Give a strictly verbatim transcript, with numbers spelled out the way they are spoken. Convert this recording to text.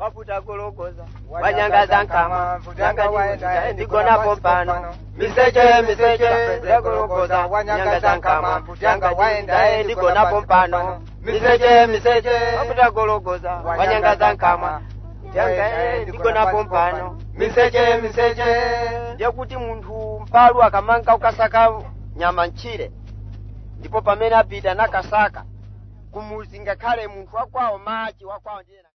waputa gologoza wanyangaza nkama mvutanga waenda ndigonapo pano miseche miseche gologoza wanyangaza nkama mvutanga waenda ndigonapo pano miseche miseche waputa gologoza wanyangaza nkama yanga ndigonapo pano miseche miseche yakuti muntu mpalu akamanga ukasaka nyama nchire ndipo pamene apita nakasaka kumuzinga kale muntu wakwawo maji wakwawo ndiye